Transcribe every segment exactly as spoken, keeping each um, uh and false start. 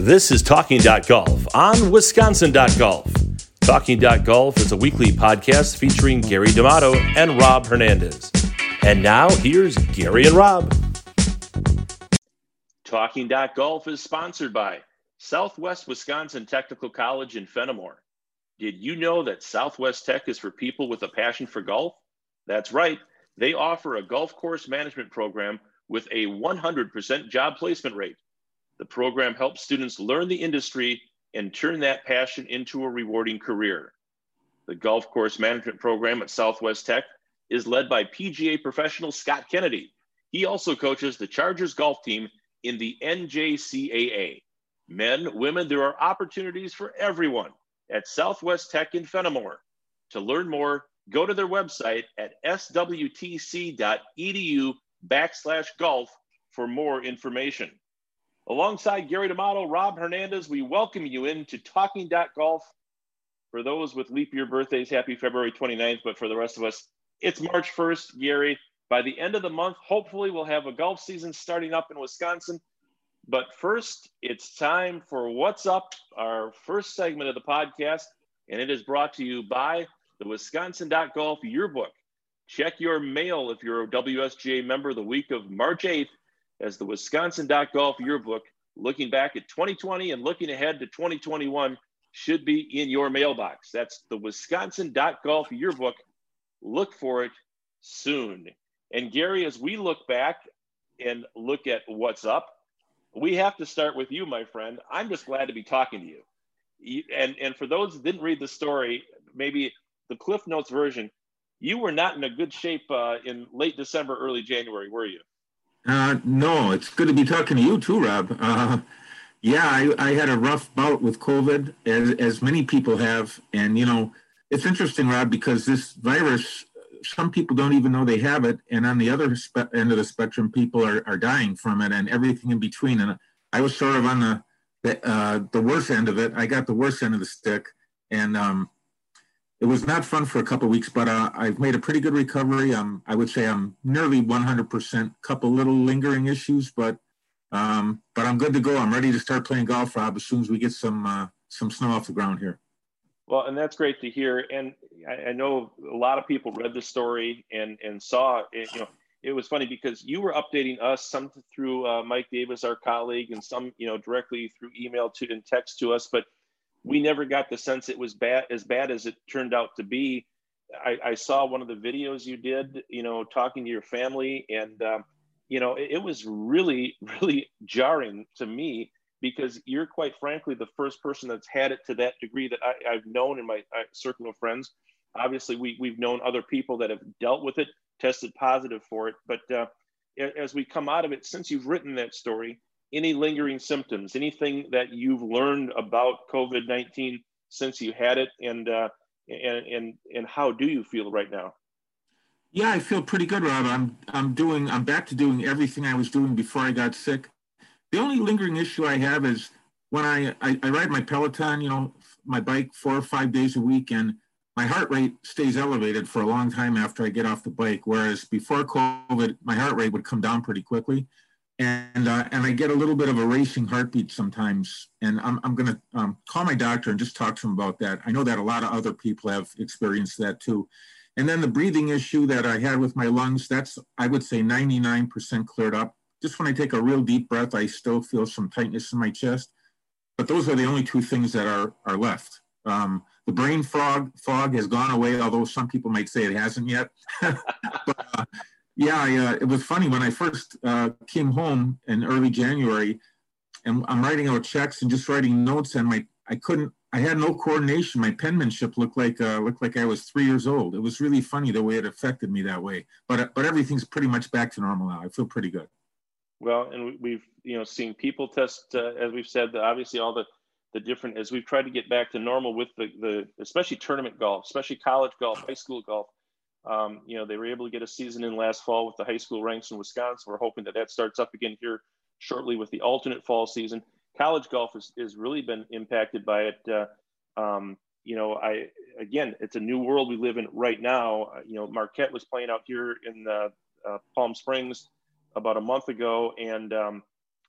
This is Talking Golf on Wisconsin Golf. Talking Golf is a weekly podcast featuring Gary D'Amato and Rob Hernandez. And now, here's Gary and Rob. Talking Golf is sponsored by Southwest Wisconsin Technical College in Fenimore. Did you know that Southwest Tech is for people with a passion for golf? That's right. They offer a golf course management program with a one hundred percent job placement rate. The program helps students learn the industry and turn that passion into a rewarding career. The golf course management program at Southwest Tech is led by P G A professional Scott Kennedy. He also coaches the Chargers golf team in the N J C A A. Men, women, there are opportunities for everyone at Southwest Tech in Fenimore. To learn more, go to their website at swtc.edu backslash golf for more information. Alongside Gary D'Amato, Rob Hernandez, we welcome you into Talking Golf. For those with leap year birthdays, happy February twenty-ninth. But for the rest of us, it's March first, Gary. By the end of the month, hopefully we'll have a golf season starting up in Wisconsin. But first, it's time for What's Up, our first segment of the podcast. And it is brought to you by the Wisconsin Golf Yearbook. Check your mail if you're a W S G A member the week of March eighth. As the Wisconsin Golf Yearbook, looking back at twenty twenty and looking ahead to twenty twenty-one, should be in your mailbox. That's the Wisconsin Golf Yearbook. Look for it soon. And Gary, as we look back and look at what's up, we have to start with you, my friend. I'm just glad to be talking to you. And, and for those that didn't read the story, maybe the Cliff Notes version, you were not in a good shape uh, in late December, early January, were you? Uh, no, it's good to be talking to you too, Rob. Uh, yeah, I, I had a rough bout with COVID, as, as many people have. And, you know, it's interesting, Rob, because this virus, some people don't even know they have it. And on the other spe- end of the spectrum, people are, are dying from it and everything in between. And I was sort of on the, the, uh, the worst end of it. I got the worst end of the stick. And, um, it was not fun for a couple of weeks, but uh, I've made a pretty good recovery. Um, I would say I'm nearly one hundred percent. Couple little lingering issues, but um, but I'm good to go. I'm ready to start playing golf, Rob, as soon as we get some uh, some snow off the ground here. Well, and that's great to hear. And I, I know a lot of people read the story and and saw it. You know, it was funny because you were updating us, some through uh, Mike Davis, our colleague, and some you know directly through email to and text to us, but we never got the sense it was bad, as bad as it turned out to be. I, I saw one of the videos you did, you know, talking to your family, and um, you know, it, it was really, really jarring to me because you're quite frankly the first person that's had it to that degree that I, I've known in my uh, circle of friends. Obviously, we we've known other people that have dealt with it, tested positive for it, but uh, as we come out of it, since you've written that story, any lingering symptoms, anything that you've learned about COVID nineteen since you had it, and uh, and and and how do you feel right now? Yeah, I feel pretty good, Rob. I'm I'm doing I'm back to doing everything I was doing before I got sick. The only lingering issue I have is when I, I, I ride my Peloton, you know, my bike four or five days a week, and my heart rate stays elevated for a long time after I get off the bike. Whereas before COVID, my heart rate would come down pretty quickly. And uh, and I get a little bit of a racing heartbeat sometimes, and I'm I'm going to um, call my doctor and just talk to him about that. I know that a lot of other people have experienced that too. And then the breathing issue that I had with my lungs, that's, I would say, ninety-nine percent cleared up. Just when I take a real deep breath, I still feel some tightness in my chest. But those are the only two things that are are left. Um, the brain fog fog has gone away, although some people might say it hasn't yet. but, uh, Yeah, I, uh, it was funny when I first uh, came home in early January, and I'm writing out checks and just writing notes, and my I couldn't, I had no coordination. My penmanship looked like uh, looked like I was three years old. It was really funny the way it affected me that way. But but everything's pretty much back to normal now. I feel pretty good. Well, and we've you know seen people test, uh, as we've said, obviously all the the different, as we've tried to get back to normal with the the especially tournament golf, especially college golf, high school golf. Um, you know, they were able to get a season in last fall with the high school ranks in Wisconsin. We're hoping that that starts up again here shortly with the alternate fall season. College golf has, has really been impacted by it. Uh, um, you know, I again, it's a new world we live in right now. Uh, you know, Marquette was playing out here in uh, uh, Palm Springs about a month ago, and um,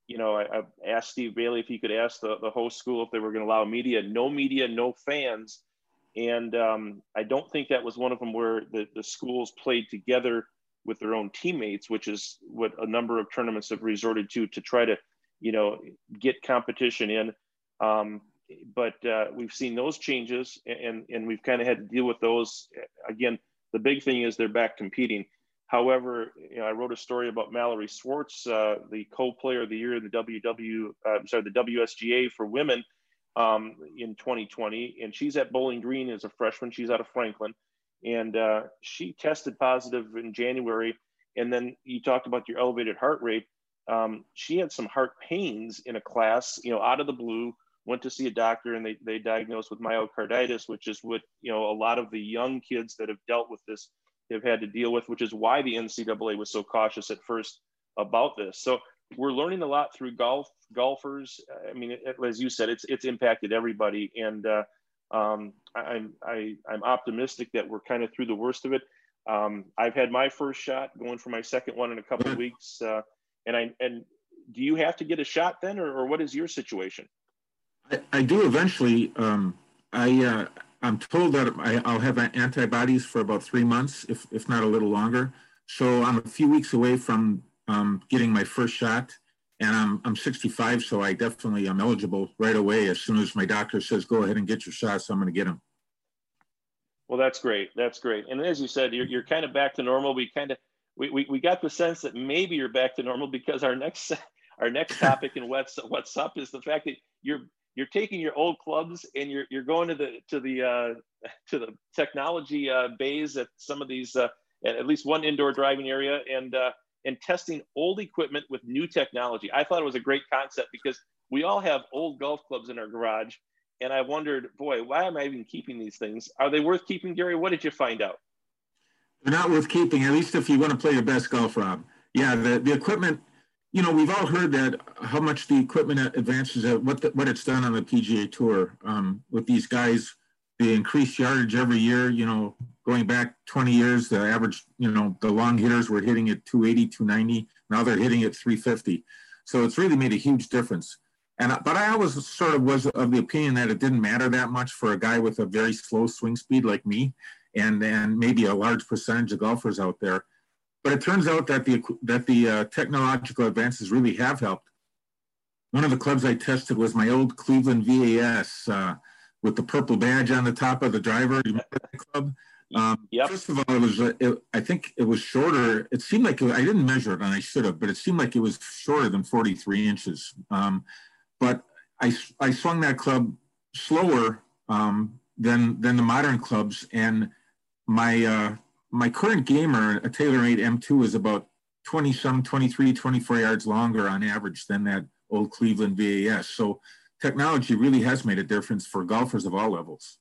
you know, I, I asked Steve Bailey if he could ask the, the host school if they were going to allow media. No media, no fans. And um, I don't think that was one of them where the, the schools played together with their own teammates, which is what a number of tournaments have resorted to to try to, you know, get competition in. Um, but uh, we've seen those changes, and, and we've kind of had to deal with those. Again, the big thing is they're back competing. However, you know, I wrote a story about Mallory Swartz, uh, the co-player of the year in the W W, uh, I'm sorry, the W S G A for women um, in twenty twenty, and she's at Bowling Green as a freshman. She's out of Franklin, and uh, she tested positive in January. And then you talked about your elevated heart rate. Um, she had some heart pains in a class, you know, out of the blue. Went to see a doctor, and they they diagnosed with myocarditis, which is what, you know, a lot of the young kids that have dealt with this have had to deal with, which is why the N C double A was so cautious at first about this. So we're learning a lot through golf golfers. I mean, it, as you said, it's it's impacted everybody, and uh, um, I, I'm I, I'm optimistic that we're kind of through the worst of it. Um, I've had my first shot, going for my second one in a couple of weeks, uh, and I and do you have to get a shot then, or, or what is your situation? I, I do eventually. Um, I uh, I'm told that I, I'll have antibodies for about three months, if if not a little longer. So I'm a few weeks away from um, getting my first shot, and I'm I'm sixty-five, so I definitely am eligible right away as soon as my doctor says go ahead and get your shots. I'm going to get them. Well, that's great. That's great. And as you said, you're you're kind of back to normal. We kind of we, we we got the sense that maybe you're back to normal because our next our next topic in what's what's up is the fact that you're you're taking your old clubs and you're you're going to the to the uh, to the technology uh, bays at some of these uh, at least one indoor driving area and uh, and testing old equipment with new technology. I thought it was a great concept because we all have old golf clubs in our garage, and I wondered, boy, why am I even keeping these things? Are they worth keeping, Gary? What did you find out? They're not worth keeping, at least if you want to play your best golf, Rob. Yeah, the the equipment. You know, we've all heard that how much the equipment advances, uh, what the, what it's done on the P G A Tour um, with these guys. The increased yardage every year. You know, going back twenty years, the average, you know, the long hitters were hitting at two eighty, two ninety. Now they're hitting at three fifty. So it's really made a huge difference. And but I always sort of was of the opinion that it didn't matter that much for a guy with a very slow swing speed like me, and and maybe a large percentage of golfers out there. But it turns out that the that the uh, technological advances really have helped. One of the clubs I tested was my old Cleveland V A S uh, with the purple badge on the top of the driver. You remember that club? Um, yep. First of all, it was uh, it, I think it was shorter. It seemed like it, I didn't measure it, and I should have, but it seemed like it was shorter than forty-three inches. Um, but I I swung that club slower um, than than the modern clubs, and my uh, my current gamer, a TaylorMade M two, is about twenty some, twenty-three, twenty-four yards longer on average than that old Cleveland V A S. So technology really has made a difference for golfers of all levels.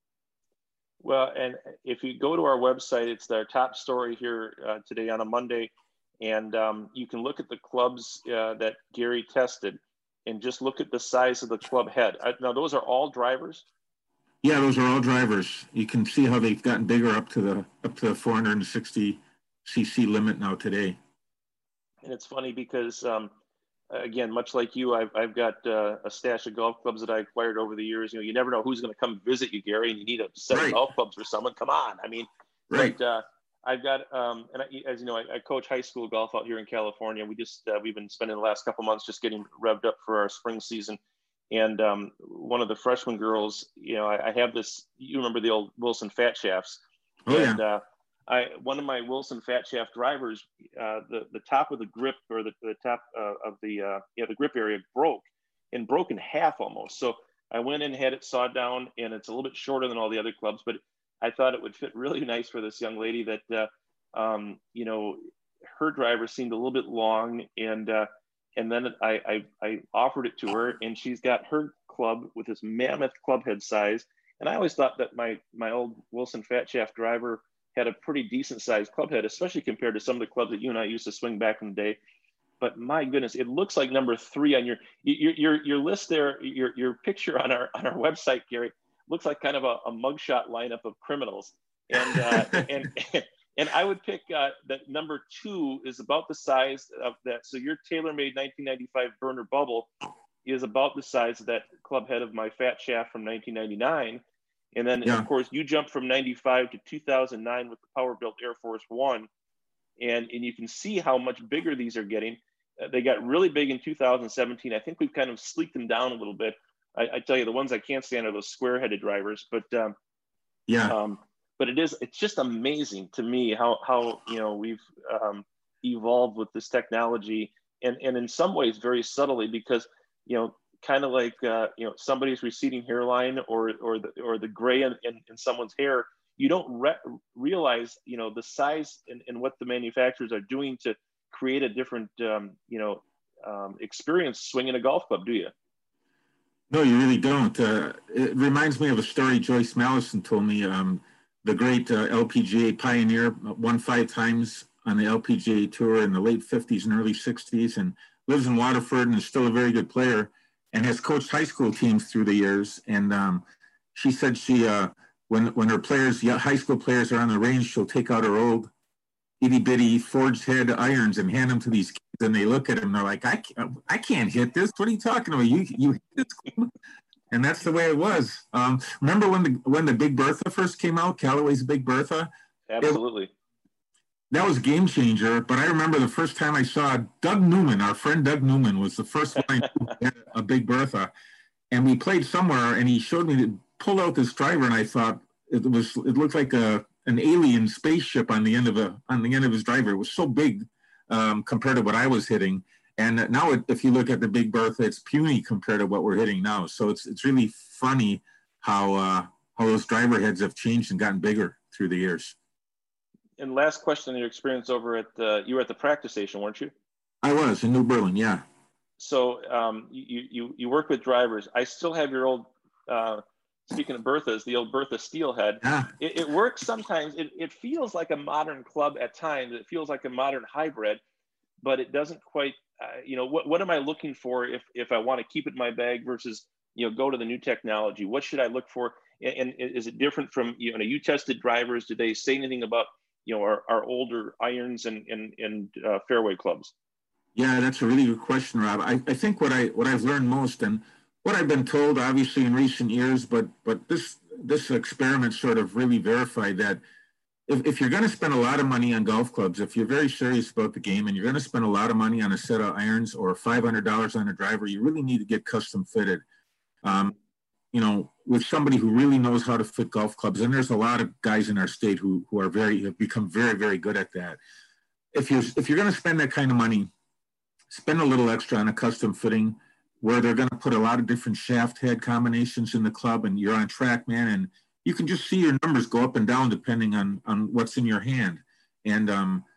Well, and if you go to our website, it's our top story here uh, today on a Monday, and um, you can look at the clubs uh, that Gary tested and just look at the size of the club head. I, now, those are all drivers? Yeah, those are all drivers. You can see how they've gotten bigger up to the up to the four hundred sixty c c limit now today. And it's funny because, um, again, much like you, I've I've got uh, a stash of golf clubs that I acquired over the years. You know, you never know who's going to come visit you, Gary, and you need a set right. of golf clubs for someone. Come on, I mean, right? But, uh, I've got, um, and I, as you know, I, I coach high school golf out here in California. We just uh, we've been spending the last couple months just getting revved up for our spring season. And um, one of the freshman girls, you know, I, I have this, you remember the old Wilson Fat Shafts. Oh, and yeah. uh, I, one of my Wilson Fat Shaft drivers, uh, the, the top of the grip or the, the top uh, of the, uh, yeah, the grip area broke and broke in half almost. So I went in and had it sawed down, and it's a little bit shorter than all the other clubs, but I thought it would fit really nice for this young lady that, uh, um, you know, her driver seemed a little bit long, and, uh, And then I, I, I offered it to her, and she's got her club with this mammoth club head size. And I always thought that my, my old Wilson Fat Shaft driver had a pretty decent sized club head, especially compared to some of the clubs that you and I used to swing back in the day. But my goodness, it looks like number three on your your your, your list there, your, your picture on our on our website, Gary, looks like kind of a, a mugshot lineup of criminals. And uh, and And I would pick uh, that number two is about the size of that. So your TaylorMade nineteen ninety-five burner bubble is about the size of that club head of my Fat Shaft from nineteen ninety-nine. And then, yeah. of course, you jump from ninety-five to two thousand nine with the Power-Built Air Force One. And, and you can see how much bigger these are getting. Uh, they got really big in two thousand seventeen. I think we've kind of sleeked them down a little bit. I, I tell you, the ones I can't stand are those square-headed drivers. But um, yeah, um, but it is, it's just amazing to me how, how you know, we've um, evolved with this technology. And, and in some ways, very subtly, because, you know, kind of like, uh, you know, somebody's receding hairline or, or the, or the gray in, in, in someone's hair, you don't re- realize, you know, the size and, and what the manufacturers are doing to create a different, um, you know, um, experience swinging a golf club, do you? No, you really don't. Uh, it reminds me of a story Joyce Mallison told me. Um, the great uh, L P G A pioneer, won five times on the L P G A tour in the late fifties and early sixties, and lives in Waterford and is still a very good player and has coached high school teams through the years. And um, she said she, uh, when when her players, high school players are on the range, she'll take out her old itty bitty forged head irons and hand them to these kids, and they look at them, they're like, I can't, I can't hit this. What are you talking about? You you hit this? And that's the way it was. Um, remember when the when the Big Bertha first came out, Callaway's Big Bertha? Absolutely. It, that was a game changer. But I remember the first time I saw Doug Newman, our friend Doug Newman was the first one I knew who had a Big Bertha. And we played somewhere, and he showed me, pulled out this driver, and I thought it was, it looked like a an alien spaceship on the end of a on the end of his driver. It was so big um, compared to what I was hitting. And now, it, if you look at the Big Bertha, it's puny compared to what we're hitting now. So it's it's really funny how uh, how those driver heads have changed and gotten bigger through the years. And last question on your experience over at the, you were at the practice station, weren't you? I was in New Berlin, yeah. So um, you you you work with drivers. I still have your old. Uh, Speaking of Berthas, the old Bertha Steelhead, yeah. it, it works sometimes. It, it feels like a modern club at times. It feels like a modern hybrid, but it doesn't quite, uh, you know, what, what am I looking for if, if I want to keep it in my bag versus, you know, go to the new technology? What should I look for? And, and is it different from, you know, you tested drivers? Did they say anything about, you know, our, our older irons and, and, and uh, fairway clubs? Yeah, that's a really good question, Rob. I, I think what, I, what I've learned most, and what I've been told, obviously, in recent years, but but this this experiment sort of really verified that if, if you're going to spend a lot of money on golf clubs, if you're very serious about the game and you're going to spend a lot of money on a set of irons or five hundred dollars on a driver, you really need to get custom fitted, um, you know, with somebody who really knows how to fit golf clubs. And there's a lot of guys in our state who who are very, have become very, very good at that. If you're, if you're going to spend that kind of money, spend a little extra on a custom fitting, where they're going to put a lot of different shaft head combinations in the club, and you're on track, man. And you can just see your numbers go up and down depending on, on what's in your hand. And um,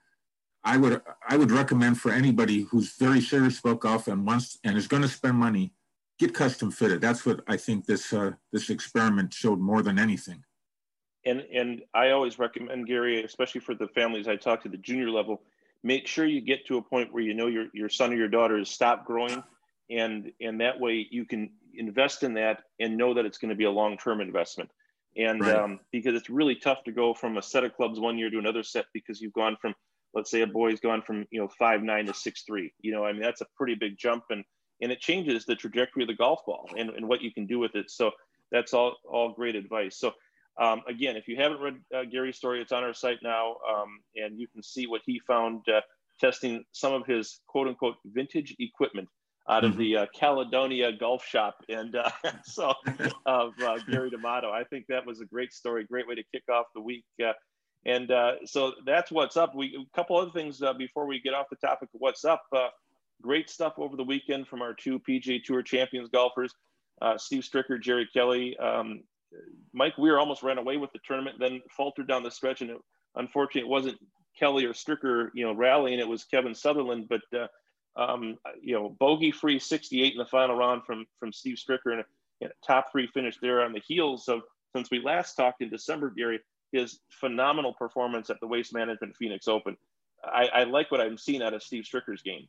I would I would recommend for anybody who's very serious about golf and wants and is going to spend money, get custom fitted. That's what I think this uh, this experiment showed more than anything. And and I always recommend, Gary, especially for the families I talk to, the junior level, make sure you get to a point where you know your your son or your daughter has stopped growing. And, and that way you can invest in that and know that it's going to be a long-term investment. And right. um, because it's really tough to go from a set of clubs one year to another set, because you've gone from, let's say a boy's gone from, you know, five nine to six three, you know, I mean, that's a pretty big jump, and, and it changes the trajectory of the golf ball and, and what you can do with it. So that's all, all great advice. So um, again, if you haven't read uh, Gary's story, it's on our site now, um, and you can see what he found uh, testing some of his quote unquote vintage equipment out of the uh, Caledonia Golf Shop, and uh, so of uh, Gary D'Amato. I think that was a great story, great way to kick off the week. Uh, and uh, so that's what's up. We a couple other things uh, before we get off the topic of what's up. Uh, great stuff over the weekend from our two P G A Tour champions golfers, uh, Steve Stricker, Jerry Kelly. Um, Mike Weir almost ran away with the tournament, then faltered down the stretch, and it, unfortunately, it wasn't Kelly or Stricker, you know, rallying. It was Kevin Sutherland, but. Uh, Um, you know, bogey-free sixty-eight in the final round from from Steve Stricker, and a, and a top three finish there on the heels of, since we last talked in December, Gary, his phenomenal performance at the Waste Management Phoenix Open. I, I like what I'm seeing out of Steve Stricker's game.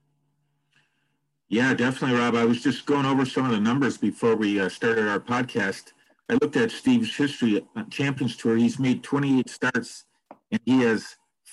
Yeah, definitely, Rob. I was just going over some of the numbers before we uh, started our podcast. I looked at Steve's history on Champions Tour. He's made twenty-eight starts, and he has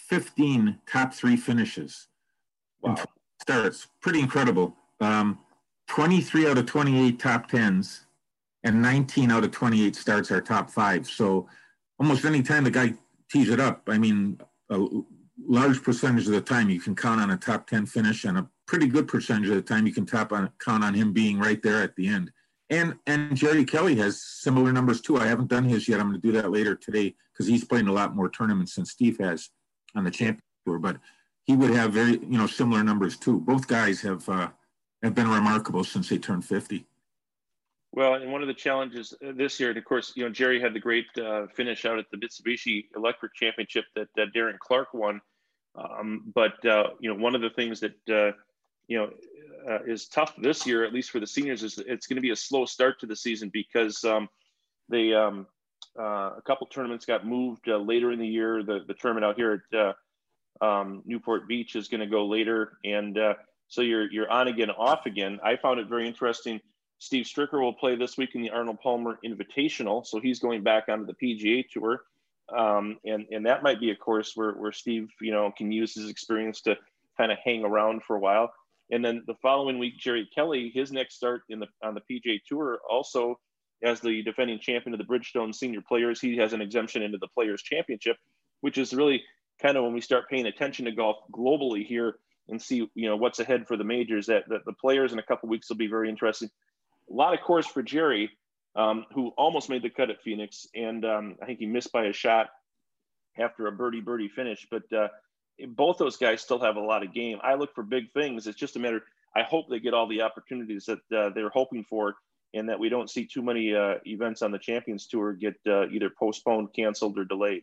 fifteen top three finishes. Wow. Starts. Pretty incredible. Um, twenty-three out of twenty-eight top tens and nineteen out of twenty-eight starts are top five. So almost any time the guy tees it up, I mean, a large percentage of the time you can count on a top ten finish, and a pretty good percentage of the time you can top on, count on him being right there at the end. And and Jerry Kelly has similar numbers too. I haven't done his yet. I'm going to do that later today because he's playing a lot more tournaments than Steve has on the Champions Tour. But he would have very, you know, similar numbers too. Both guys have uh, have been remarkable since they turned fifty. Well, and one of the challenges this year, and of course, you know, Jerry had the great uh, finish out at the Mitsubishi Electric Championship that, that Darren Clarke won. Um, but, uh, you know, one of the things that, uh, you know, uh, is tough this year, at least for the seniors, is it's going to be a slow start to the season because um, they, um, uh, a couple tournaments got moved uh, later in the year. The, the tournament out here at uh, um, Newport Beach is going to go later. And uh, so you're, you're on again, off again. I found it very interesting. Steve Stricker will play this week in the Arnold Palmer Invitational. So he's going back onto the P G A Tour. Um, and, and that might be a course where, where Steve, you know, can use his experience to kind of hang around for a while. And then the following week, Jerry Kelly, his next start in the on the P G A Tour, also as the defending champion of the Bridgestone Senior Players, he has an exemption into the Players Championship, which is really kind of when we start paying attention to golf globally here and see, you know, what's ahead for the majors, that, that the Players in a couple of weeks will be very interesting. A lot of course for Jerry, um, who almost made the cut at Phoenix, and um, I think he missed by a shot after a birdie birdie finish. But uh, both those guys still have a lot of game. I look for big things. It's just a matter. I hope they get all the opportunities that uh, they're hoping for, and that we don't see too many uh, events on the Champions Tour get uh, either postponed, canceled, or delayed.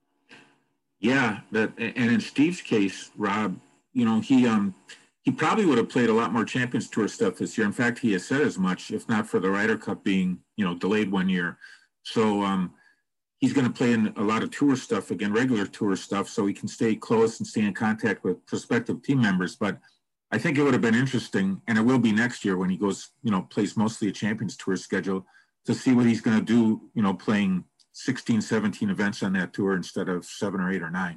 Yeah, that, and in Steve's case, Rob, you know, he um. He probably would have played a lot more Champions Tour stuff this year. In fact, he has said as much, if not for the Ryder Cup being, you know, delayed one year. So um, he's going to play in a lot of tour stuff, again, regular tour stuff, so he can stay close and stay in contact with prospective team members. But I think it would have been interesting, and it will be next year when he goes, you know, plays mostly a Champions Tour schedule, to see what he's going to do, you know, playing sixteen, seventeen events on that tour instead of seven or eight or nine.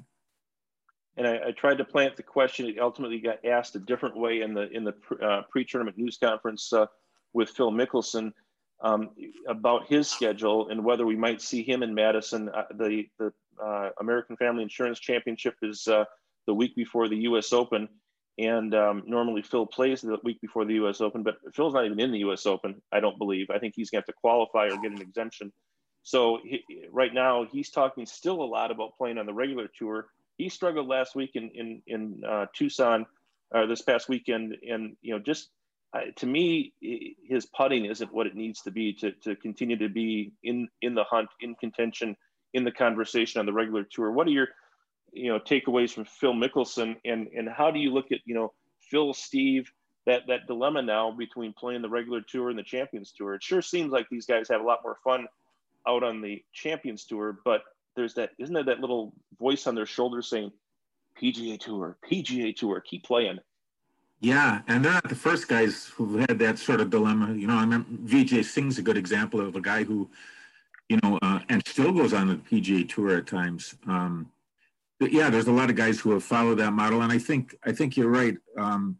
And I, I tried to plant the question. It ultimately got asked a different way in the in the uh, pre-tournament news conference uh, with Phil Mickelson um, about his schedule and whether we might see him in Madison. Uh, the the uh, American Family Insurance Championship is uh, the week before the U S Open, and um, normally Phil plays the week before the U S Open, but Phil's not even in the U S Open, I don't believe. I think he's going to have to qualify or get an exemption. So he, right now he's talking still a lot about playing on the regular tour. He struggled last week in in, in uh, Tucson, uh, this past weekend, and you know, just uh, to me, his putting isn't what it needs to be to to continue to be in in the hunt, in contention, in the conversation on the regular tour. What are your you know takeaways from Phil Mickelson, and and how do you look at you know Phil, Steve, that that dilemma now between playing the regular tour and the Champions Tour? It sure seems like these guys have a lot more fun out on the Champions Tour, but there's that, isn't there that little voice on their shoulder saying, P G A Tour, P G A Tour, keep playing. Yeah, and they're not the first guys who've had that sort of dilemma. You know, I remember Vijay Singh's a good example of a guy who, you know, uh, and still goes on the P G A Tour at times. Um, but yeah, there's a lot of guys who have followed that model, and I think I think you're right. Um,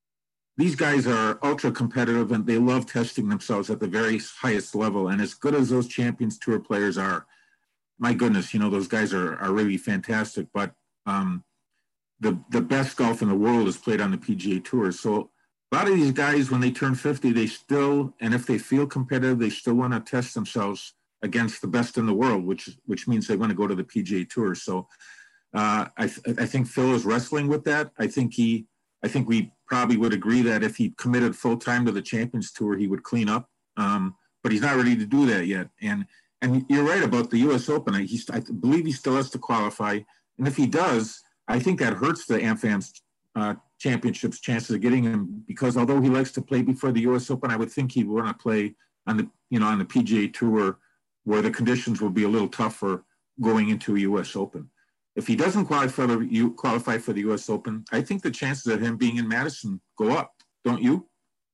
these guys are ultra competitive, and they love testing themselves at the very highest level. And as good as those Champions Tour players are, my goodness, you know, those guys are, are really fantastic, but um, the, the best golf in the world is played on the P G A Tour. So a lot of these guys, when they turn fifty, they still, and if they feel competitive, they still want to test themselves against the best in the world, which, which means they want to go to the P G A Tour. So uh, I, th- I think Phil is wrestling with that. I think he, I think we probably would agree that if he committed full time to the Champions Tour, he would clean up, um, but he's not ready to do that yet. And And you're right about the U S Open. He's, I believe he still has to qualify. And if he does, I think that hurts the AmFam's uh, Championship's chances of getting him, because although he likes to play before the U S Open, I would think he'd want to play on the, you know, on the P G A Tour where the conditions will be a little tougher going into a U S Open. If he doesn't qualify for the, qualify for the U S Open, I think the chances of him being in Madison go up. Don't you?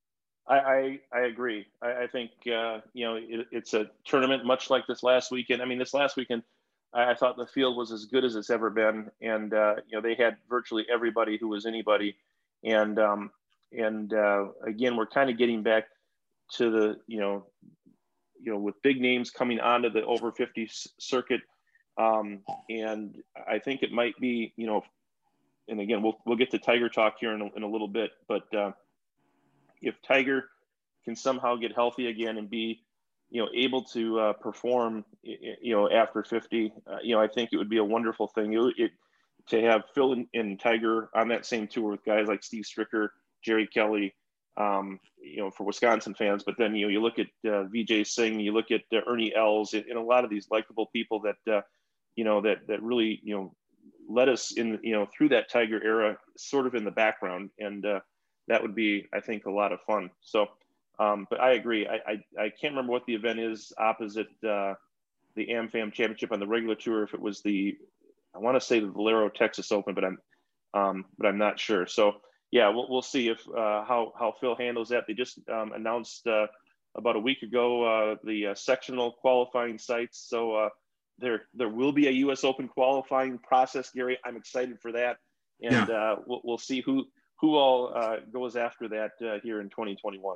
I, I, I agree. I, I think, uh, you know, it, it's a tournament much like this last weekend. I mean, this last weekend, I, I thought the field was as good as it's ever been. And, uh, you know, they had virtually everybody who was anybody. And, um, and uh, again, we're kind of getting back to the, you know, you know, with big names coming onto the over fifty circuit. Um, and I think it might be, you know, and again, we'll, we'll get to Tiger talk here in a, in a little bit, but uh, if Tiger can somehow get healthy again and be, you know, able to uh, perform, you know, after fifty, uh, you know, I think it would be a wonderful thing. It, it to have Phil and, and Tiger on that same tour with guys like Steve Stricker, Jerry Kelly, um, you know, for Wisconsin fans. But then, you know, you look at uh, Vijay Singh, you look at uh, Ernie Els, and, and a lot of these likable people that, uh, you know, that that really, you know, led us in, you know, through that Tiger era, sort of in the background, and uh, that would be, I think, a lot of fun. So. Um, but I agree. I, I, I can't remember what the event is opposite uh, the AmFam Championship on the regular tour. If it was the, I want to say the Valero Texas Open, but I'm, um, but I'm not sure. So yeah, we'll we'll see if uh, how how Phil handles that. They just um, announced uh, about a week ago uh, the uh, sectional qualifying sites. So uh, there there will be a U S Open qualifying process, Gary. I'm excited for that, and yeah. uh, we'll we'll see who who all uh, goes after that uh, here in twenty twenty-one.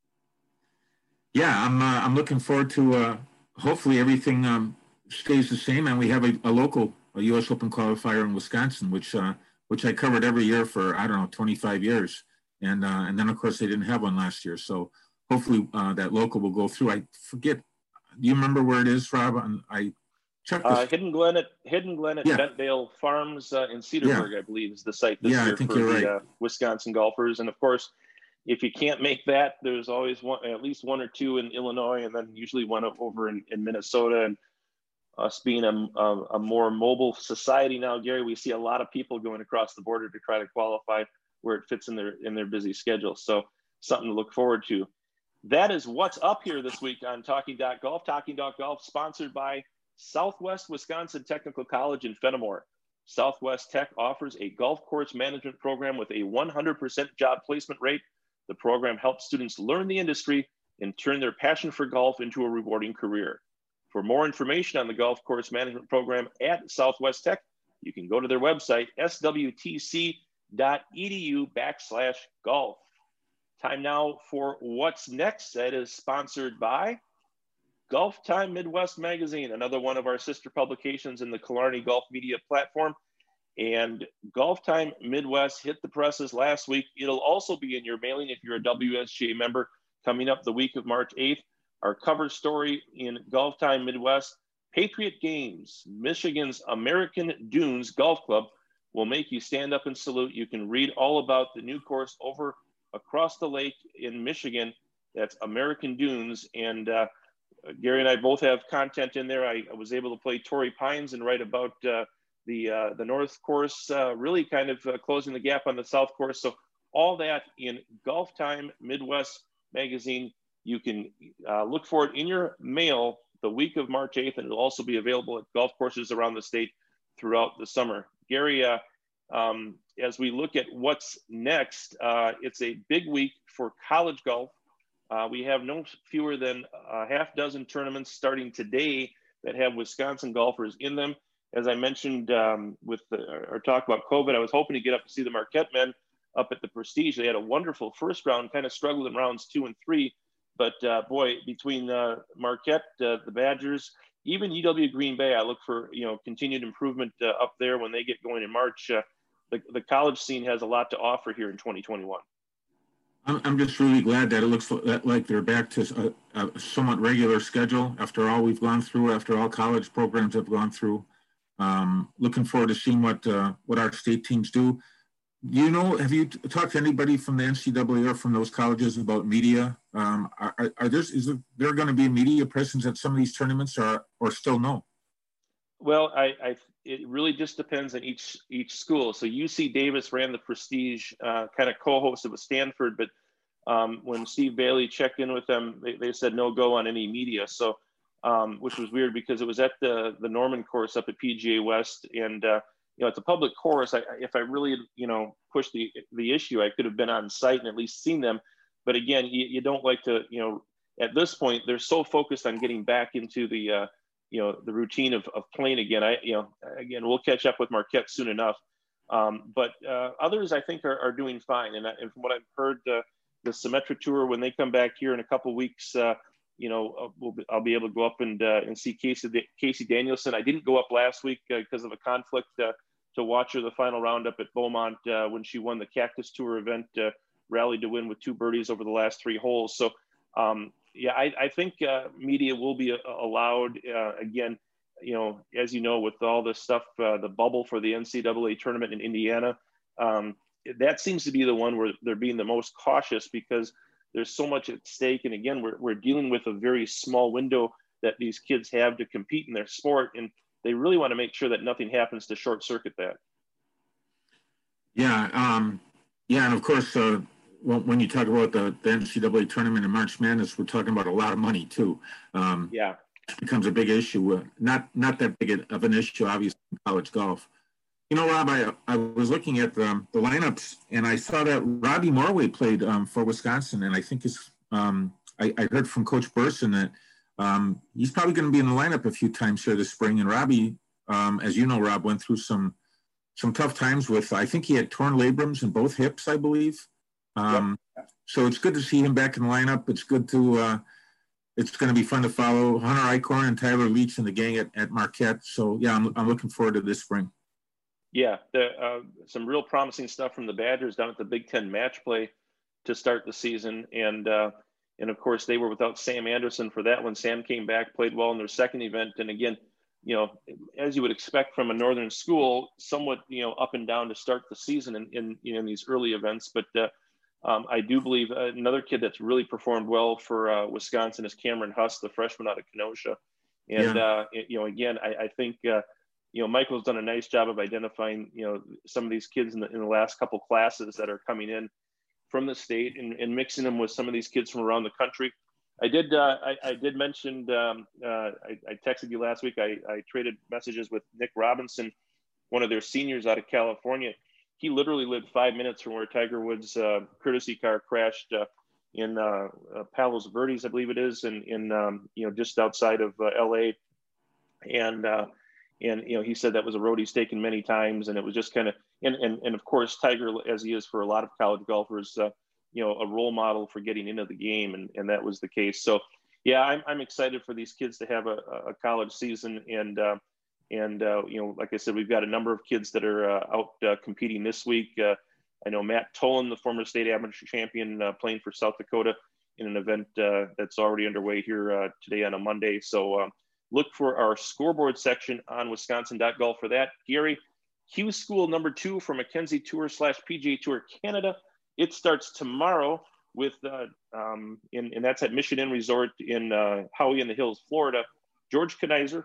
Yeah, I'm uh, I'm looking forward to uh, hopefully everything um, stays the same, and we have a, a local a U S Open qualifier in Wisconsin, which uh, which I covered every year for I don't know twenty-five years, and uh, and then of course they didn't have one last year, so hopefully uh, that local will go through. I forget. Do you remember where it is, Rob? I checked. Uh, Hidden Glen at Hidden Glen at yeah. Bentdale Farms uh, in Cedarburg, yeah. I believe, is the site this yeah, year I think for you're the right. uh, Wisconsin golfers, and of course. If you can't make that, there's always one, at least one or two in Illinois, and then usually one over in, in Minnesota. And us being a, a, a more mobile society now, Gary, we see a lot of people going across the border to try to qualify where it fits in their in their busy schedule. So something to look forward to. That is what's up here this week on Talking Golf. Talking Golf, sponsored by Southwest Wisconsin Technical College in Fenimore. Southwest Tech offers a golf course management program with a one hundred percent job placement rate. The program helps students learn the industry and turn their passion for golf into a rewarding career. For more information on the golf course management program at Southwest Tech, you can go to their website, S W T C dot E D U backslash golf. Time now for What's Next. That is sponsored by Golf Time Midwest Magazine, another one of our sister publications in the Killarney Golf Media platform. And Golf Time Midwest hit the presses last week. It'll also be in your mailing if you're a W S G A member coming up the week of March eighth. Our cover story in Golf Time Midwest, Patriot Games, Michigan's American Dunes Golf Club will make you stand up and salute. You can read all about the new course over across the lake in Michigan. That's American Dunes. And uh, Gary and I both have content in there. I, I was able to play Torrey Pines and write about uh, the uh, the North course, uh, really kind of uh, closing the gap on the South course. So all that in Golf Time Midwest Magazine. You can uh, look for it in your mail the week of March eighth, and it'll also be available at golf courses around the state throughout the summer. Gary, uh, um, as we look at what's next, uh, it's a big week for college golf. Uh, we have no fewer than a half dozen tournaments starting today that have Wisconsin golfers in them. As I mentioned um, with the, our talk about COVID, I was hoping to get up to see the Marquette men up at the Prestige. They had a wonderful first round, kind of struggled in rounds two and three. But uh, boy, between uh, Marquette, uh, the Badgers, even U W Green Bay, I look for you know continued improvement uh, up there when they get going in March. Uh, the, the college scene has a lot to offer here in twenty twenty-one. I'm, I'm just really glad that it looks like they're back to a, a somewhat regular schedule after all we've gone through, after all college programs have gone through. Um, looking forward to seeing what uh, what our state teams do. You know, have you talked to anybody from the N C double A or from those colleges about media? Um, are, are there, is there going to be a media presence at some of these tournaments, or or still no? Well, I, I it really just depends on each each school. So U C Davis ran the Prestige, uh, kind of co-hosted with Stanford, but um, when Steve Bailey checked in with them, they, they said no go on any media. So, um, which was weird because it was at the the Norman course up at P G A West, and uh, you know, it's a public course. I, if I really, you know, pushed the the issue, I could have been on site and at least seen them. But again, you, you don't like to, you know, at this point, they're so focused on getting back into the uh, you know, the routine of, of playing again. I, you know, again, we'll catch up with Marquette soon enough. Um, but uh, others, I think, are, are doing fine. And, and from what I've heard, uh, the Symetra Tour, when they come back here in a couple of weeks, uh, you know, we'll be, I'll be able to go up and uh, and see Casey Casey Danielson. I didn't go up last week uh, because of a conflict uh, to watch her the final round up at Beaumont uh, when she won the Cactus Tour event, uh, rallied to win with two birdies over the last three holes. So, um, yeah, I, I think uh, media will be allowed uh, again. You know, as you know, with all this stuff, uh, the bubble for the N C double A tournament in Indiana, um, that seems to be the one where they're being the most cautious because there's so much at stake. And again, we're, we're dealing with a very small window that these kids have to compete in their sport. And they really want to make sure that nothing happens to short circuit that. Yeah. Um, yeah. And of course, uh, when you talk about the, the N C double A tournament in March Madness, we're talking about a lot of money too. Um, yeah. It becomes a big issue. Uh, not not that big of an issue, obviously, in college golf. You know, Rob, I, I was looking at the, the lineups, and I saw that Robbie Morway played um, for Wisconsin, and I think it's, um, I, I heard from Coach Burson that um, he's probably going to be in the lineup a few times here this spring. And Robbie, um, as you know, Rob, went through some some tough times with, I think he had torn labrums in both hips, I believe. Um, yep. So it's good to see him back in the lineup. It's good to, uh, it's going to be fun to follow Hunter Eichhorn and Tyler Leach and the gang at, at Marquette. So, yeah, I'm, I'm looking forward to this spring. Yeah, the, uh, some real promising stuff from the Badgers down at the Big Ten match play to start the season. And, uh, and of course, they were without Sam Anderson for that one. Sam came back, played well in their second event. And again, you know, as you would expect from a Northern school, somewhat, you know, up and down to start the season in, in, you know, in these early events. But uh, um, I do believe another kid that's really performed well for uh, Wisconsin is Cameron Huss, the freshman out of Kenosha. And, yeah. uh, you know, again, I, I think, uh, you know, Michael's done a nice job of identifying, you know, some of these kids in the, in the last couple classes that are coming in from the state and, and mixing them with some of these kids from around the country. I did. Uh, I, I did mention. Um, uh, I, I texted you last week. I, I traded messages with Nick Robinson, one of their seniors out of California. He literally lived five minutes from where Tiger Woods' uh, courtesy car crashed uh, in uh, uh, Palos Verdes, I believe it is, in in um, you know just outside of uh, L A. And uh, and you know he said that was a road he's taken many times, and it was just kind of and and and of course Tiger, as he is for a lot of college golfers. Uh, you know, a role model for getting into the game. And, and that was the case. So yeah, I'm, I'm excited for these kids to have a, a college season. And, uh, and, uh, you know, like I said, we've got a number of kids that are uh, out uh, competing this week. Uh, I know Matt Tolan, the former state amateur champion, uh, playing for South Dakota in an event uh, that's already underway here uh, today on a Monday. So um, look for our scoreboard section on wisconsin dot golf for that. Gary, Q School number two for Mackenzie Tour slash P G A Tour Canada. It starts tomorrow with, uh, um, in, and that's at Mission Inn Resort in uh, Howey in the Hills, Florida. George Kanizer,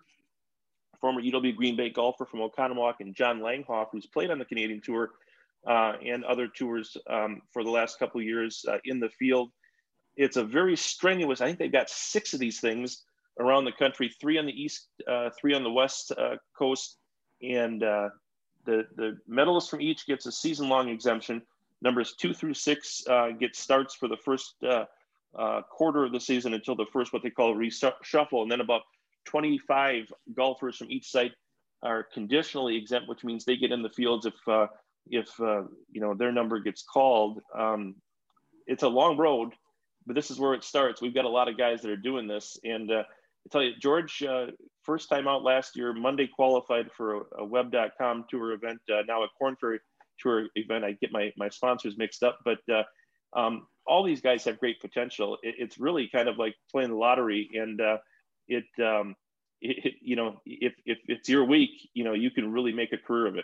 former U W Green Bay golfer from Oconomowoc, and John Langhoff, who's played on the Canadian Tour uh, and other tours um, for the last couple of years uh, in the field. It's a very strenuous, I think they've got six of these things around the country, three on the east, uh, three on the west uh, coast. And uh, the, the medalist from each gets a season-long exemption. Numbers two through six uh, get starts for the first uh, uh, quarter of the season until the first, what they call a reshuffle. And then about twenty-five golfers from each site are conditionally exempt, which means they get in the fields if, uh, if uh, you know, their number gets called. Um, it's a long road, but this is where it starts. We've got a lot of guys that are doing this. And uh, I tell you, George, uh, first time out last year, Monday qualified for a, a web dot com tour event, uh, now a Korn Ferry Tour event. I get my my sponsors mixed up, but uh, um, all these guys have great potential. It, it's really kind of like playing the lottery, and uh, it, um, it, it you know if if it's your week, you know you can really make a career of it.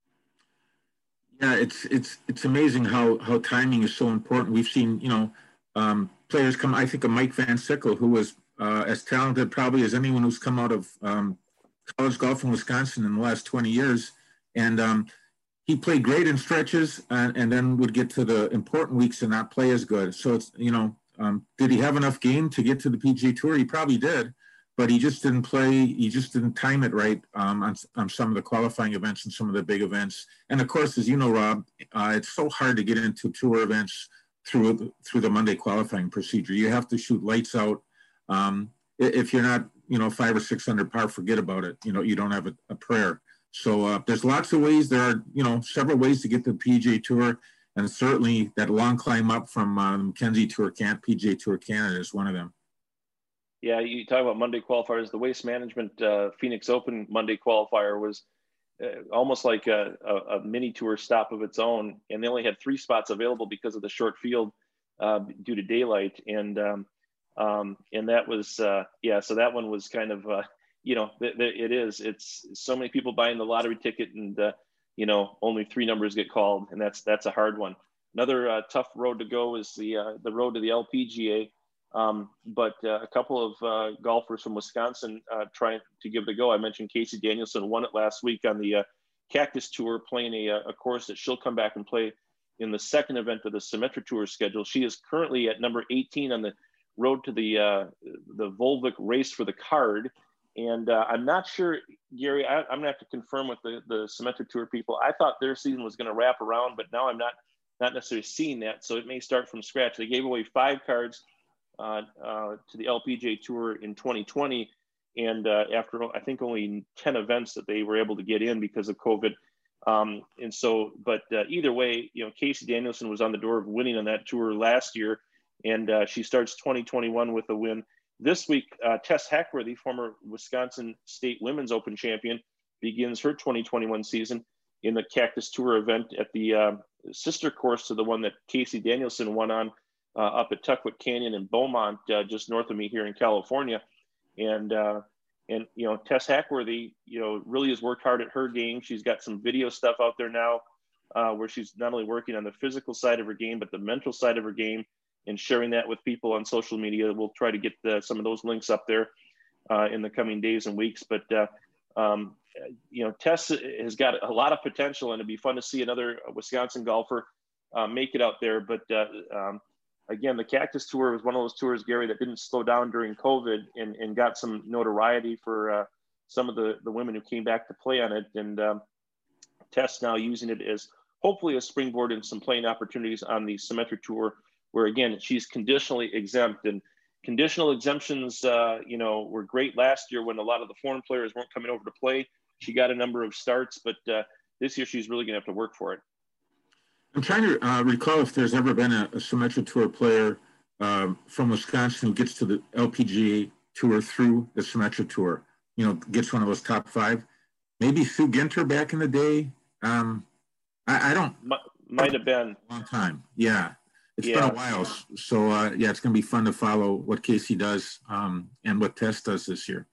Yeah, it's it's it's amazing how how timing is so important. We've seen you know um, players come. I think of Mike Van Sickle, who was uh, as talented probably as anyone who's come out of um, college golf in Wisconsin in the last twenty years, and um, he played great in stretches and, and then would get to the important weeks and not play as good. So it's, you know, um, did he have enough game to get to the P G A Tour? He probably did, but he just didn't play. He just didn't time it right um, on, on some of the qualifying events and some of the big events. And of course, as you know, Rob, uh, it's so hard to get into tour events through, through the Monday qualifying procedure. You have to shoot lights out. Um, if you're not, you know, five or six under par, forget about it. You know, you don't have a, a prayer. So uh, there's lots of ways. There are, you know, several ways to get to the P G A Tour. And certainly that long climb up from uh, the Mackenzie Tour, Can- P G A Tour Canada is one of them. Yeah, you talk about Monday qualifiers. The Waste Management uh, Phoenix Open Monday qualifier was uh, almost like a, a, a mini tour stop of its own. And they only had three spots available because of the short field uh, due to daylight. And um, um, and that was, uh, yeah, so that one was kind of, uh, you know, th- th- it is. It's so many people buying the lottery ticket and, uh, you know, only three numbers get called. And that's that's a hard one. Another uh, tough road to go is the uh, the road to the L P G A. Um, but uh, a couple of uh, golfers from Wisconsin uh, trying to give it a go. I mentioned Casey Danielson won it last week on the uh, Cactus Tour, playing a, a course that she'll come back and play in the second event of the Symetra Tour schedule. She is currently at number eighteen on the road to the uh, the Volvic Race for the Card. And uh, I'm not sure, Gary, I, I'm gonna have to confirm with the, the Symetra Tour people. I thought their season was gonna wrap around, but now I'm not, not necessarily seeing that. So it may start from scratch. They gave away five cards Uh, uh, to the L P G A Tour in twenty twenty, and uh, after I think only ten events that they were able to get in because of COVID. Um, and so, but uh, either way, you know, Casey Danielson was on the door of winning on that tour last year, and uh, she starts twenty twenty-one with a win. This week, uh, Tess Hackworthy, former Wisconsin State Women's Open champion, begins her twenty twenty-one season in the Cactus Tour event at the uh, sister course to the one that Casey Danielson won on, Uh, up at Tuckwood Canyon in Beaumont, uh, just north of me here in California. And, uh, and, you know, Tess Hackworthy, you know, really has worked hard at her game. She's got some video stuff out there now uh, where she's not only working on the physical side of her game, but the mental side of her game and sharing that with people on social media. We'll try to get the, some of those links up there uh, in the coming days and weeks. But, uh, um, you know, Tess has got a lot of potential, and it'd be fun to see another Wisconsin golfer uh, make it out there. But, uh, um, Again, the Cactus Tour was one of those tours, Gary, that didn't slow down during COVID and, and got some notoriety for uh, some of the, the women who came back to play on it. And um, Tess now using it as hopefully a springboard and some playing opportunities on the Symetra Tour, where, again, she's conditionally exempt. And conditional exemptions, uh, you know, were great last year when a lot of the foreign players weren't coming over to play. She got a number of starts, but uh, this year she's really going to have to work for it. I'm trying to uh, recall if there's ever been a, a Symetra Tour player um, from Wisconsin who gets to the L P G A Tour through the Symetra Tour, you know, gets one of those top five. Maybe Sue Ginter back in the day. Um, I, I don't. M- might have been. A long time. Yeah. It's yeah. been a while. So, uh, yeah, it's going to be fun to follow what Casey does um, and what Tess does this year.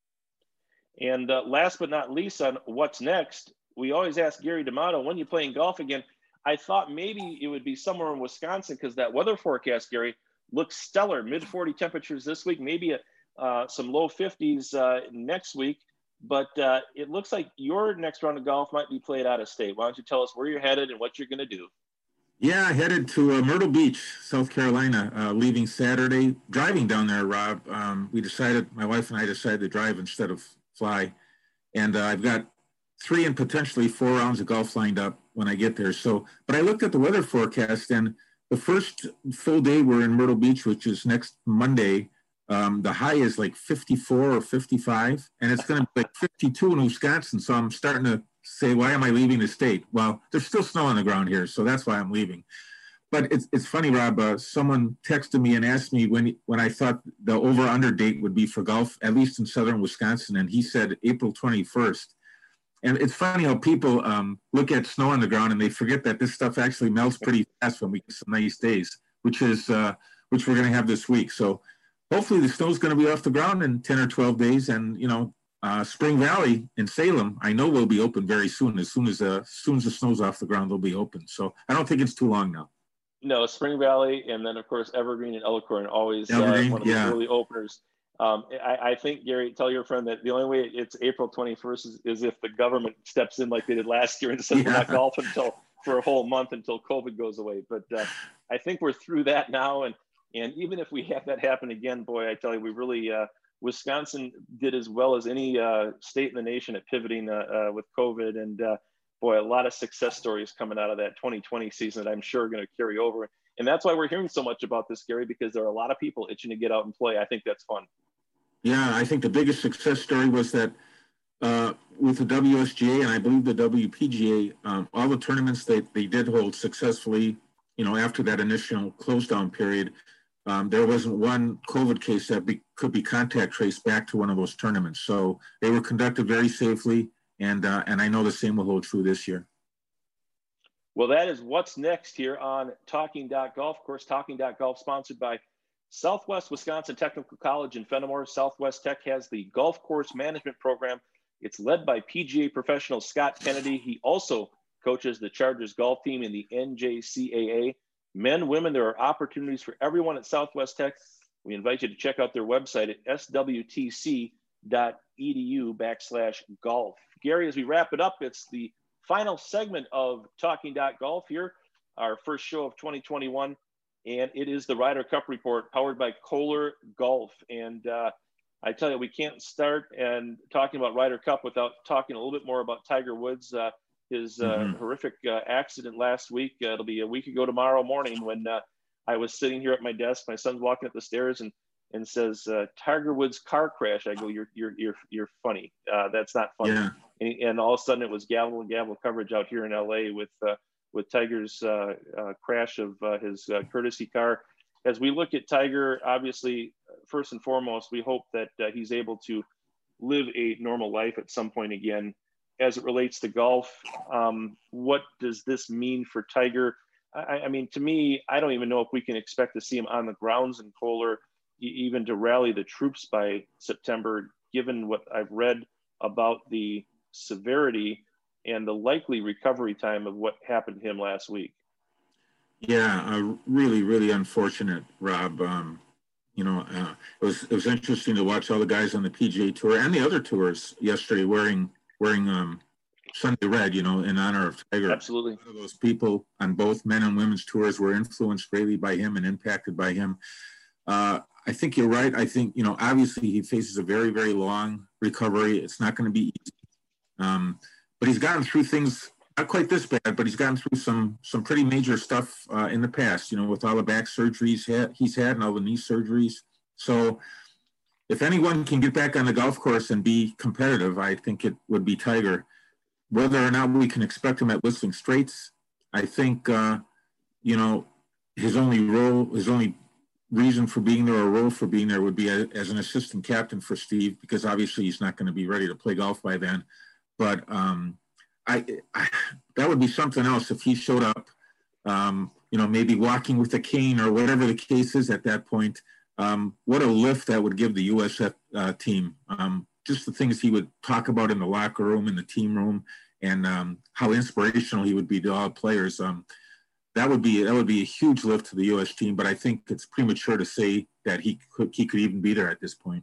And uh, last but not least on what's next, we always ask Gary D'Amato, when you playing golf again? I thought maybe it would be somewhere in Wisconsin because that weather forecast, Gary, looks stellar. mid forty temperatures this week, maybe a, uh, some low fifties uh, next week. But uh, it looks like your next round of golf might be played out of state. Why don't you tell us where you're headed and what you're going to do? Yeah, headed to uh, Myrtle Beach, South Carolina, uh, leaving Saturday. Driving down there, Rob, um, we decided, my wife and I decided to drive instead of fly. And uh, I've got three and potentially four rounds of golf lined up when I get there. So, but I looked at the weather forecast, and the first full day we're in Myrtle Beach, which is next Monday. Um, the high is like fifty-four or fifty-five, and it's going to be like fifty-two in Wisconsin. So I'm starting to say, why am I leaving the state? Well, there's still snow on the ground here, so that's why I'm leaving. But it's it's funny, Rob. Uh, someone texted me and asked me when when I thought the over/under date would be for golf, at least in southern Wisconsin, and he said April twenty-first. And it's funny how people um, look at snow on the ground and they forget that this stuff actually melts pretty fast when we get some nice days, which is uh, which we're going to have this week. So hopefully the snow's going to be off the ground in ten or twelve days. And, you know, uh, Spring Valley in Salem, I know will be open very soon. As soon as, uh, as soon as the snow's off the ground, they'll be open. So I don't think it's too long now. No, Spring Valley, and then, of course, Evergreen and Elkhorn, always Evergreen, uh, one of yeah. the early openers. Um, I, I think, Gary, tell your friend that the only way it's April twenty-first is, is if the government steps in like they did last year and says yeah. we're not golfing until for a whole month until COVID goes away. But uh, I think we're through that now. And and even if we have that happen again, boy, I tell you, we really uh, Wisconsin did as well as any uh, state in the nation at pivoting uh, uh, with COVID. And uh, boy, a lot of success stories coming out of that twenty twenty season that I'm sure are going to carry over. And that's why we're hearing so much about this, Gary, because there are a lot of people itching to get out and play. I think that's fun. Yeah, I think the biggest success story was that uh, with the W S G A and I believe the W P G A, um, all the tournaments that they did hold successfully, you know, after that initial close down period, um, there wasn't one COVID case that be, could be contact traced back to one of those tournaments. So they were conducted very safely, and uh, and I know the same will hold true this year. Well, that is what's next here on Talking Golf. Of course, Talking Golf sponsored by Southwest Wisconsin Technical College in Fenimore. Southwest Tech has the golf course management program. It's led by P G A professional Scott Kennedy. He also coaches the Chargers golf team in the N J C A A. Men, women, there are opportunities for everyone at Southwest Tech. We invite you to check out their website at s w t c dot e d u backslash golf. Gary, as we wrap it up, it's the final segment of Talking Golf here, our first show of twenty twenty-one, and it is the Ryder Cup Report powered by Kohler Golf. And uh, I tell you, we can't start and talking about Ryder Cup without talking a little bit more about Tiger Woods, uh, his uh, mm-hmm. horrific uh, accident last week. Uh, it'll be a week ago tomorrow morning when uh, I was sitting here at my desk. My son's walking up the stairs and and says, uh, Tiger Woods car crash. I go, you're you're you're you're funny. Uh, that's not funny. Yeah. And, and all of a sudden it was gavel and gavel coverage out here in L A with uh, with Tiger's uh, uh, crash of uh, his uh, courtesy car. As we look at Tiger, obviously, first and foremost, we hope that uh, he's able to live a normal life at some point again. As it relates to golf, um, what does this mean for Tiger? I, I mean, to me, I don't even know if we can expect to see him on the grounds in Kohler, even to rally the troops by September, given what I've read about the severity and the likely recovery time of what happened to him last week. Yeah, uh, really, really unfortunate, Rob. Um, you know, uh, it was it was interesting to watch all the guys on the P G A Tour and the other tours yesterday wearing wearing um, Sunday red, you know, in honor of Tiger. Absolutely. A lot of those people on both men and women's tours were influenced greatly by him and impacted by him. Uh, I think you're right. I think, you know, obviously he faces a very, very long recovery. It's not going to be easy. Um, but he's gotten through things, not quite this bad, but he's gotten through some some pretty major stuff uh, in the past, you know, with all the back surgeries ha- he's had and all the knee surgeries. So if anyone can get back on the golf course and be competitive, I think it would be Tiger. Whether or not we can expect him at Whistling Straits, I think, uh, you know, his only role, his only reason for being there or role for being there would be a, as an assistant captain for Steve, because obviously he's not going to be ready to play golf by then. But um, I, I that would be something else if he showed up, um, you know, maybe walking with a cane or whatever the case is at that point. Um, what a lift that would give the U S F uh, team. Um, just the things he would talk about in the locker room, in the team room, and um, how inspirational he would be to all players. Um, that would be that would be a huge lift to the U S team. But I think it's premature to say that he could he could even be there at this point.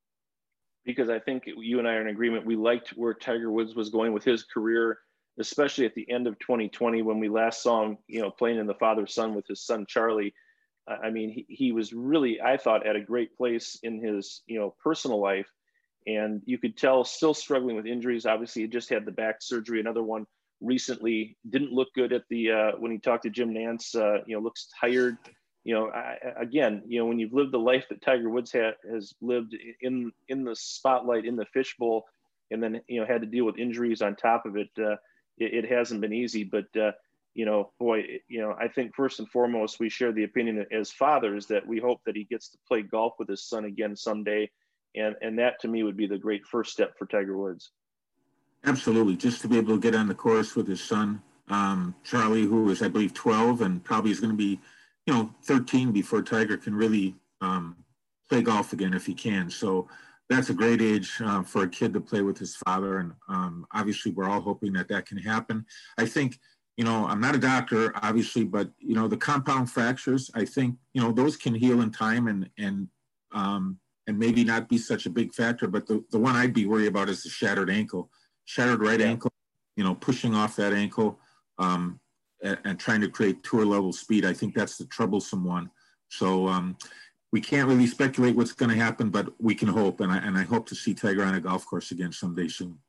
Because I think you and I are in agreement. We liked where Tiger Woods was going with his career, especially at the end of twenty twenty when we last saw him, you know, playing in the father-son with his son Charlie. I mean, he, he was really, I thought, at a great place in his, you know, personal life. And you could tell still struggling with injuries. Obviously, he just had the back surgery, another one recently. Didn't look good at the, uh, when he talked to Jim Nantz, uh, you know, looks tired. You know, I, again, you know, when you've lived the life that Tiger Woods ha- has lived in in the spotlight, in the fishbowl, and then, you know, had to deal with injuries on top of it, uh, it, it hasn't been easy. But, uh, you know, boy, you know, I think first and foremost, we share the opinion as fathers that we hope that he gets to play golf with his son again someday. And, and that, to me, would be the great first step for Tiger Woods. Absolutely. Just to be able to get on the course with his son, um, Charlie, who is, I believe, twelve and probably is going to be, you know, thirteen before Tiger can really um, play golf again if he can. So that's a great age uh, for a kid to play with his father. And um, obviously, we're all hoping that that can happen. I think, you know, I'm not a doctor, obviously, but, you know, the compound fractures, I think, you know, those can heal in time and, and, um, and maybe not be such a big factor. But the, the one I'd be worried about is the shattered ankle, shattered right yeah. ankle, you know, pushing off that ankle um, and, and trying to create tour level speed. I think that's the troublesome one. So um, we can't really speculate what's going to happen, but we can hope. And I, and I hope to see Tiger on a golf course again someday soon.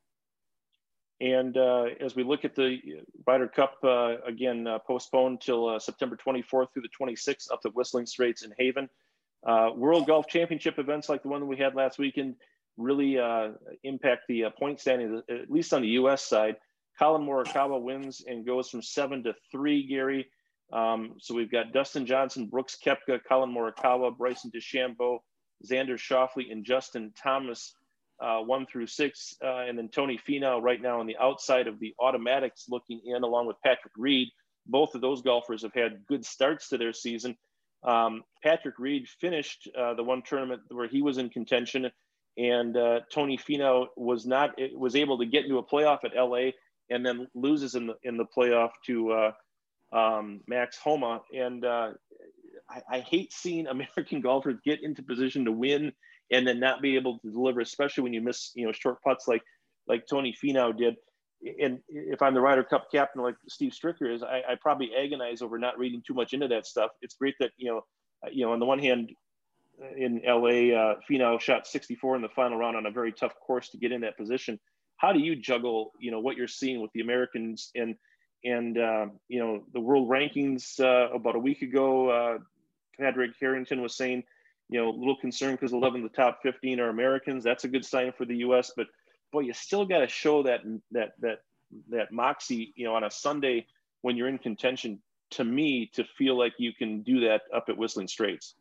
And uh, as we look at the Ryder Cup, uh, again, uh, postponed till uh, September twenty-fourth through the twenty-sixth up at Whistling Straits in Haven. Uh, World Golf Championship events like the one that we had last weekend really uh, impact the uh, point standing, at least on the U S side. Colin Morikawa wins and goes from seven to three, Gary. Um, so we've got Dustin Johnson, Brooks Koepka, Colin Morikawa, Bryson DeChambeau, Xander Schauffele, and Justin Thomas, uh, one through six. Uh, and then Tony Finau right now on the outside of the automatics looking in, along with Patrick Reed. Both of those golfers have had good starts to their season. Um, Patrick Reed finished uh, the one tournament where he was in contention, and uh, Tony Finau was not was able to get into a playoff at L A and then loses in the in the playoff to uh, um, Max Homa. And uh, I, I hate seeing American golfers get into position to win and then not be able to deliver, especially when you miss you know short putts like like Tony Finau did. And if I'm the Ryder Cup captain like Steve Stricker is, I, I probably agonize over not reading too much into that stuff. It's great that, you know, you know, on the one hand, in L A, uh, Finau shot sixty-four in the final round on a very tough course to get in that position. How do you juggle, you know, what you're seeing with the Americans and, and uh, you know, the world rankings uh, about a week ago, uh, Padraig Harrington was saying, you know, a little concerned because eleven of the top fifteen are Americans. That's a good sign for the U S, but boy, you still got to show that that that that moxie, you know, on a Sunday when you're in contention. To me, to feel like you can do that up at Whistling Straits.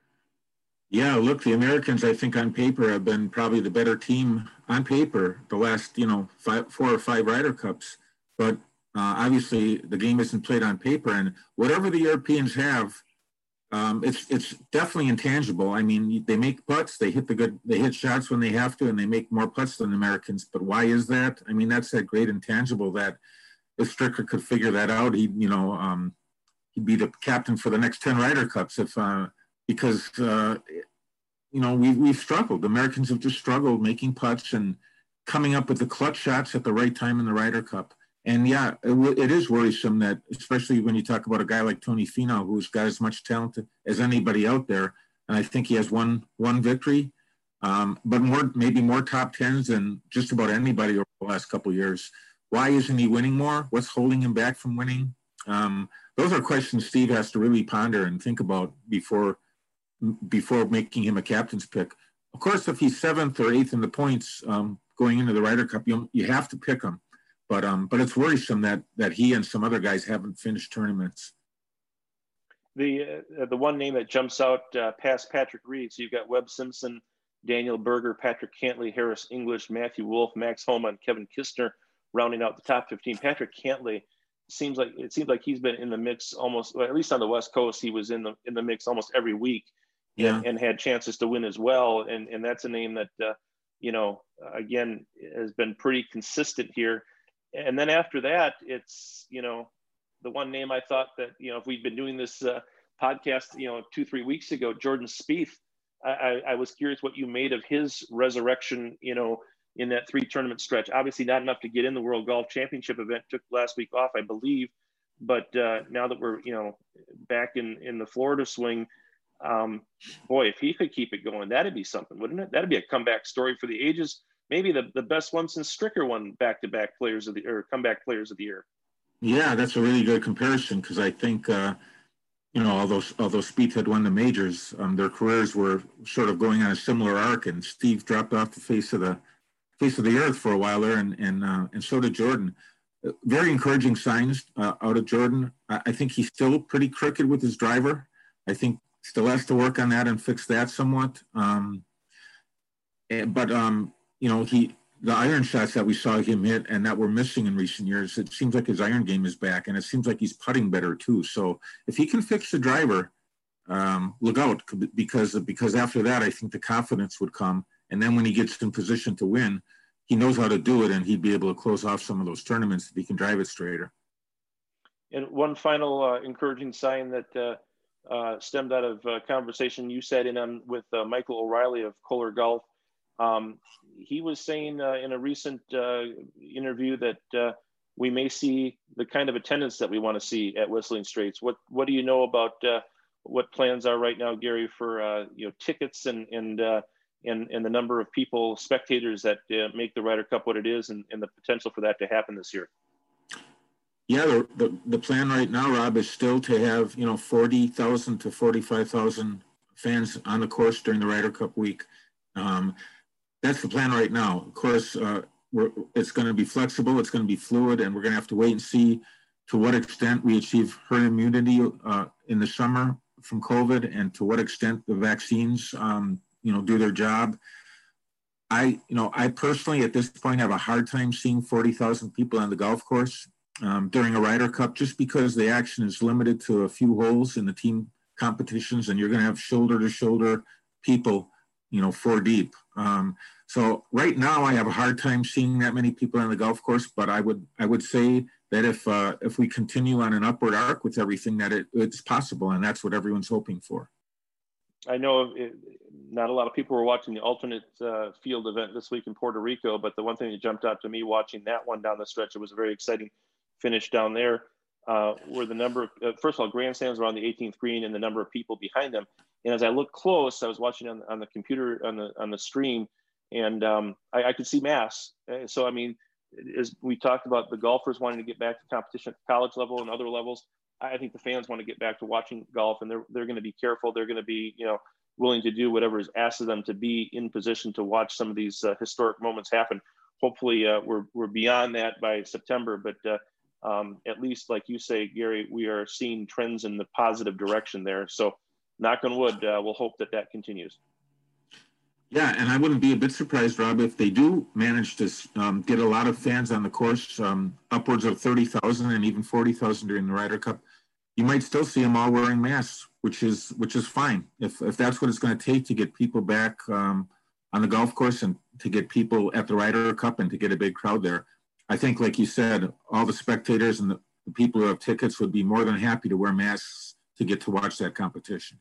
Yeah, look, the Americans, I think on paper have been probably the better team on paper the last, you know, five, four or five Ryder Cups. But uh, obviously, the game isn't played on paper, and whatever the Europeans have, Um, it's it's definitely intangible. I mean, they make putts, they hit the good, they hit shots when they have to, and they make more putts than the Americans. But why is that? I mean, that's that great intangible that if Stricker could figure that out, he you know um, he'd be the captain for the next ten Ryder Cups. If uh, because uh, you know we we've struggled. The Americans have just struggled making putts and coming up with the clutch shots at the right time in the Ryder Cup. And yeah, it, it is worrisome that, especially when you talk about a guy like Tony Finau, who's got as much talent as anybody out there, and I think he has one one victory, um, but more maybe more top tens than just about anybody over the last couple of years. Why isn't he winning more? What's holding him back from winning? Um, those are questions Steve has to really ponder and think about before before making him a captain's pick. Of course, if he's seventh or eighth in the points um, going into the Ryder Cup, you you have to pick him. But um, but it's worrisome that that he and some other guys haven't finished tournaments. The uh, the one name that jumps out uh, past Patrick Reed, so you've got Webb Simpson, Daniel Berger, Patrick Cantlay, Harris English, Matthew Wolff, Max Homa, and Kevin Kistner rounding out the top fifteen. Patrick Cantlay seems like it seems like he's been in the mix almost, well, at least on the West Coast, he was in the in the mix almost every week, yeah. and, and had chances to win as well. And and that's a name that uh, you know again has been pretty consistent here. And then after that, it's, you know, the one name I thought that, you know, if we'd been doing this uh, podcast, you know, two, three weeks ago, Jordan Spieth, I, I, I was curious what you made of his resurrection, you know, in that three tournament stretch. Obviously not enough to get in the World Golf Championship event, took last week off, I believe. But uh, now that we're, you know, back in, in the Florida swing, um, boy, if he could keep it going, that'd be something, wouldn't it? That'd be a comeback story for the ages. Maybe the, the best one since Stricker won back-to-back players of the or comeback players of the year. Yeah, that's a really good comparison because I think, uh, you know, although, although Spieth had won the majors, um, their careers were sort of going on a similar arc, and Steve dropped off the face of the face of the earth for a while there, and and uh, and so did Jordan. Very encouraging signs uh, out of Jordan. I, I think he's still pretty crooked with his driver. I think still has to work on that and fix that somewhat. Um, and, but um, you know, he the iron shots that we saw him hit and that were missing in recent years, it seems like his iron game is back, and it seems like he's putting better too. So if he can fix the driver, um, look out, because because after that, I think the confidence would come, and then when he gets in position to win, he knows how to do it, and he'd be able to close off some of those tournaments if he can drive it straighter. And one final uh, encouraging sign that uh, uh, stemmed out of uh, conversation you sat in on with uh, Michael O'Reilly of Kohler Golf. Um, he was saying uh, in a recent uh, interview that uh, we may see the kind of attendance that we want to see at Whistling Straits. What what do you know about uh, what plans are right now, Gary, for uh, you know tickets and and, uh, and and the number of people, spectators that uh, make the Ryder Cup what it is, and, and the potential for that to happen this year? Yeah, the, the, the plan right now, Rob, is still to have, you know, forty thousand to forty-five thousand fans on the course during the Ryder Cup week. Um, that's the plan right now. Of course, uh, we're, it's going to be flexible, it's going to be fluid, and we're going to have to wait and see to what extent we achieve herd immunity uh, in the summer from COVID, and to what extent the vaccines, um, you know, do their job. I, you know, I personally at this point have a hard time seeing forty thousand people on the golf course um, during a Ryder Cup, just because the action is limited to a few holes in the team competitions, and you're going to have shoulder to shoulder people, you know, four deep. Um, so right now I have a hard time seeing that many people on the golf course, but I would, I would say that if, uh, if we continue on an upward arc with everything, that it, it's possible. And that's what everyone's hoping for. I know it, not a lot of people were watching the alternate uh, field event this week in Puerto Rico, but the one thing that jumped out to me watching that one down the stretch, it was a very exciting finish down there, uh, where the number of, uh, first of all, grandstands were on the eighteenth green and the number of people behind them. And as I looked close, I was watching on, on the computer, on the, on the stream, and um, I, I could see mass. So, I mean, as we talked about the golfers wanting to get back to competition at the college level and other levels, I think the fans want to get back to watching golf, and they're, they're going to be careful. They're going to be, you know, willing to do whatever is asked of them to be in position to watch some of these uh, historic moments happen. Hopefully uh, we're, we're beyond that by September, but uh, um, at least like you say, Gary, we are seeing trends in the positive direction there. So knock on wood, uh, we'll hope that that continues. Yeah, and I wouldn't be a bit surprised, Rob, if they do manage to um, get a lot of fans on the course, um, upwards of thirty thousand and even forty thousand during the Ryder Cup. You might still see them all wearing masks, which is which is fine. If if that's what it's going to take to get people back um, on the golf course and to get people at the Ryder Cup and to get a big crowd there, I think, like you said, all the spectators and the, the people who have tickets would be more than happy to wear masks to get to watch that competition.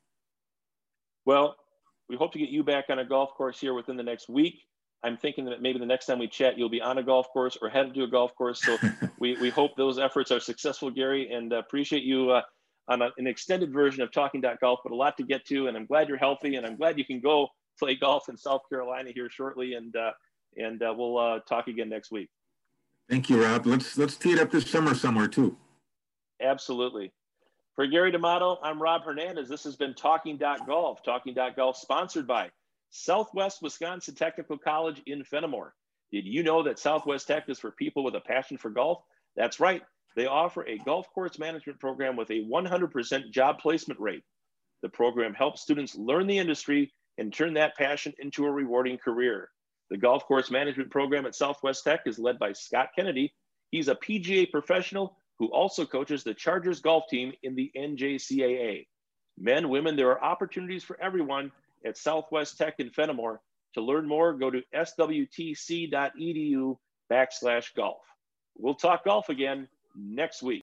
Well, we hope to get you back on a golf course here within the next week. I'm thinking that maybe the next time we chat, you'll be on a golf course or headed to a golf course. So we, we hope those efforts are successful, Gary, and uh, appreciate you uh, on a, an extended version of Talking Golf, but a lot to get to. And I'm glad you're healthy, and I'm glad you can go play golf in South Carolina here shortly. And uh, and uh, we'll uh, talk again next week. Thank you, Rob. Let's let's tee it up this summer somewhere too. Absolutely. For Gary D'Amato, I'm Rob Hernandez. This has been Talking Golf. Talking Golf sponsored by Southwest Wisconsin Technical College in Fenimore. Did you know that Southwest Tech is for people with a passion for golf? That's right. They offer a golf course management program with a one hundred percent job placement rate. The program helps students learn the industry and turn that passion into a rewarding career. The golf course management program at Southwest Tech is led by Scott Kennedy. He's a P G A professional who also coaches the Chargers golf team in the N J C A A. Men, women, there are opportunities for everyone at Southwest Tech in Fenimore. To learn more, go to swtc.edu backslash golf. We'll talk golf again next week.